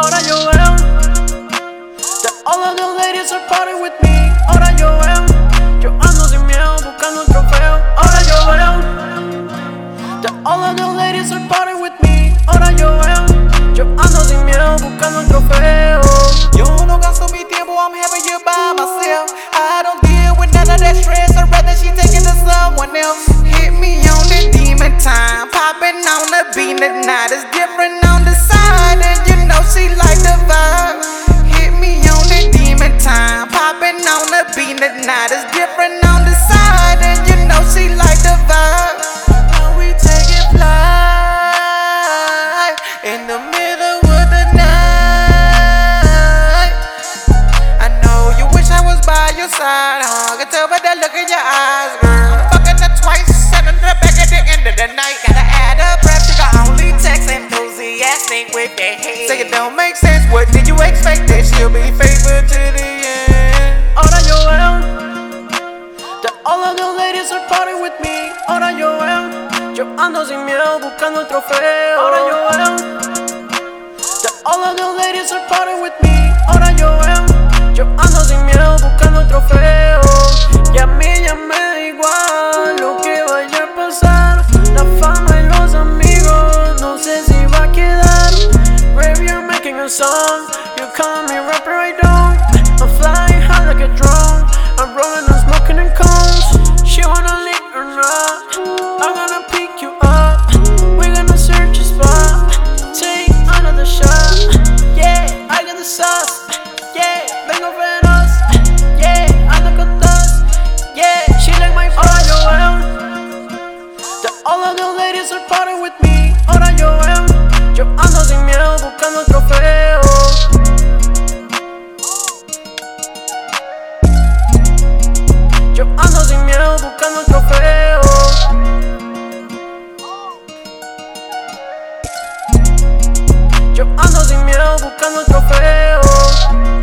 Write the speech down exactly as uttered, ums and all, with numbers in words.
Ahora yo veo that all of the ladies are party with me. Ahora yo veo, yo ando sin miedo buscando un trofeo. Ahora yo veo that all of the ladies are party with me. Ahora yo veo, yo ando sin miedo buscando un trofeo. Yo no gasto mi tiempo, I'm happy you by myself. I don't deal with none of that stress, I'd rather she take it to someone else. Hit me on the demon time, popping on the beat tonight. It's different on the side, and you know she like the vibe. Hit me on the demon time, popping on the beat tonight. It's different on the side, and you know she like the vibe. Now we take it fly in the middle of the night. I know you wish I was by your side, huh? Can tell by the look in your eyes, girl. I'm fucking her twice, sending her back at the end of the night. Gotta add up, rap, she got only text enthusiastic with that head. Say it don't make sense, what did you expect? That she'll be faithful to the end. Ahora yo veo that all of the ladies are party with me. Ahora yo veo, yo ando sin miedo buscando un trofeo. Ahora yo veo that all of the ladies are party with me. Ahora yo veo, yo ando sin miedo buscando un trofeo. Y a mí ya me da igual lo que vaya a pasar. La fama y los amigos, no sé si va a quedar. Baby, you're making a song, you call me rapper, I don't. I'm flying high like a drone, I'm rolling and smoking in cones. She wanna lick or not, I'm gonna pick you up. We're gonna search a spot, take another shot. Yeah, I got the sauce. Yeah, vengo venos. Yeah, ando con todos. Yeah, she like my flow. Ahora yo veo that all of the ladies are party with me. Ahora yo veo, yo ando sin miedo buscando un trofeo. Yo ando sin miedo buscando un trofeo. Yo ando sin miedo buscando un trofeo.